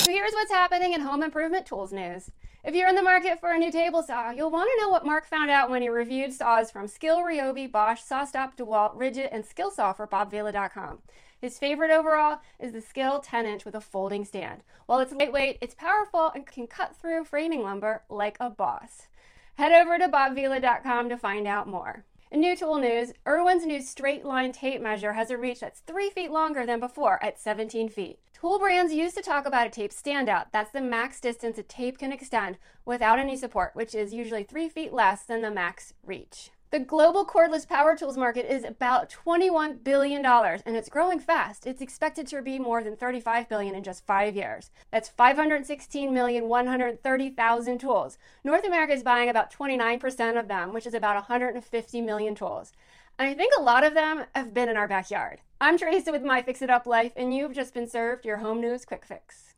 Here's what's happening in home improvement tools news. If you're in the market for a new table saw, you'll want to know what Mark found out when he reviewed saws from Skil, Ryobi, Bosch, SawStop, DeWalt, Ridgid, and Skillsaw for BobVila.com. His favorite overall is the Skil 10-inch with a folding stand. While it's lightweight, it's powerful and can cut through framing lumber like a boss. Head over to BobVila.com to find out more. In new tool news, Irwin's new straight line tape measure has a reach that's 3 feet longer than before at 17 feet. Tool brands used to talk about a tape standout. That's the max distance a tape can extend without any support, which is usually 3 feet less than the max reach. The global cordless power tools market is about $21 billion, and it's growing fast. It's expected to be more than $35 billion in just 5 years. That's 516,130,000 tools. North America is buying about 29% of them, which is about 150 million tools. And I think a lot of them have been in our backyard. I'm Teresa with My Fix It Up Life, and you've just been served your home news quick fix.